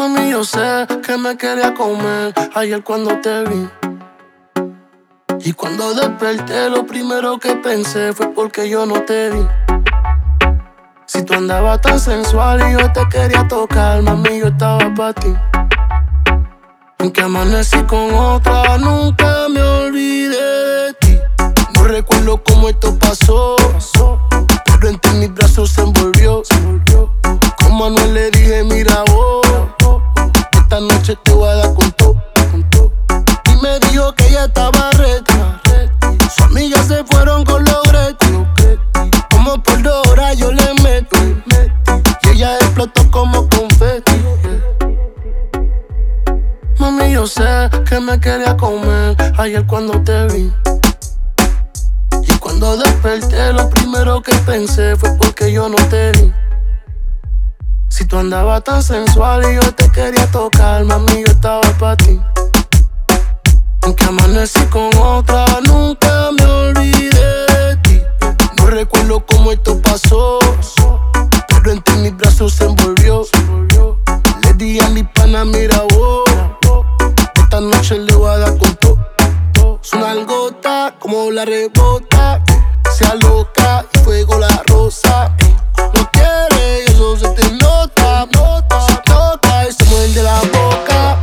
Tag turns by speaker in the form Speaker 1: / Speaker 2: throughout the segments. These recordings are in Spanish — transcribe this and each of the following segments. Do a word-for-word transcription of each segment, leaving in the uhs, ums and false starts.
Speaker 1: Mami, yo sé que me quería comer ayer cuando te vi. Y cuando desperté lo primero que pensé fue porque yo no te vi. Si tú andabas tan sensual y yo te quería tocar, mami, yo estaba pa' ti. Aunque amanecí con otra, nunca me olvidé de ti. No recuerdo cómo esto pasó, pero en ti mis brazos se envolvió. Con Manuel le dije, mira vos, esta noche te voy a dar con todo. Y me dijo que ella estaba ready. Sus amigas se fueron con los gretis. Como por dos horas yo le meto, y ella explotó como confeti. Mami, yo sé que me quería comer ayer cuando te vi. Y cuando desperté lo primero que pensé fue porque yo no te vi. Si tú andabas tan sensual y yo te quería tocar, mami, yo estaba pa' ti. Aunque amanecí con otra, nunca me olvidé de ti. No recuerdo cómo esto pasó, pero en ti mis brazos se envolvió. Le di a mi pana, mira vos, esta noche le voy a dar con todo. Su nalgota como la rebota, sea loca y fuego la rosa. No quiere y eso se te nota, se toca y se muerde la boca.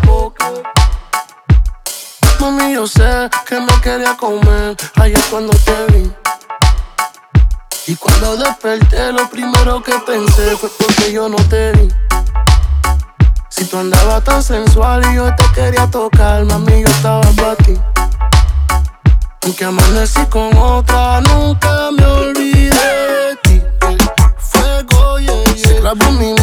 Speaker 1: Mami, yo sé que me quería comer ayer cuando te vi. Y cuando desperté lo primero que pensé fue porque yo no te vi. Si tú andabas tan sensual y yo te quería tocar, mami, yo estaba pa' ti. Aunque amanecí con otra, nunca me olvidé de ti. Fuego, yeah, yeah. Se clavó en mi